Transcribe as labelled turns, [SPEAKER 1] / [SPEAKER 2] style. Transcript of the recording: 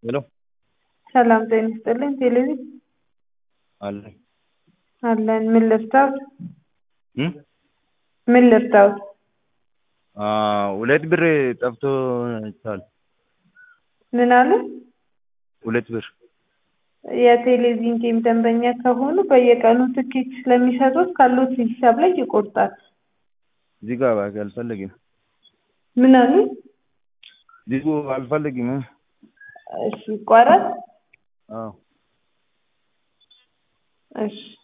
[SPEAKER 1] ሄሎ
[SPEAKER 2] ሰላም ጤና ይስጥልኝ። ቴሌቪዥን
[SPEAKER 1] አለ
[SPEAKER 2] አለን። ምን ልርዳዎት?
[SPEAKER 1] እ
[SPEAKER 2] ምን ልርዳዎት?
[SPEAKER 1] ሁለት ብር ጠፍቶ ይቻል
[SPEAKER 2] ምን አሉ?
[SPEAKER 1] ሁለት ብር
[SPEAKER 2] የቴሌቪዥን ጌም ደንበኛ ከሆኑ በየቀኑ ትኬት ስለሚሰጡት ካሉት ሂሳብ ላይ ይቆርጣል።
[SPEAKER 1] እዚህ ጋር እባክህ አልፈልግም።
[SPEAKER 2] ምን አሉ?
[SPEAKER 1] እዚሁ አልፈልግም።
[SPEAKER 2] እሺ ይቋረጥ።
[SPEAKER 1] አዎ
[SPEAKER 2] እሺ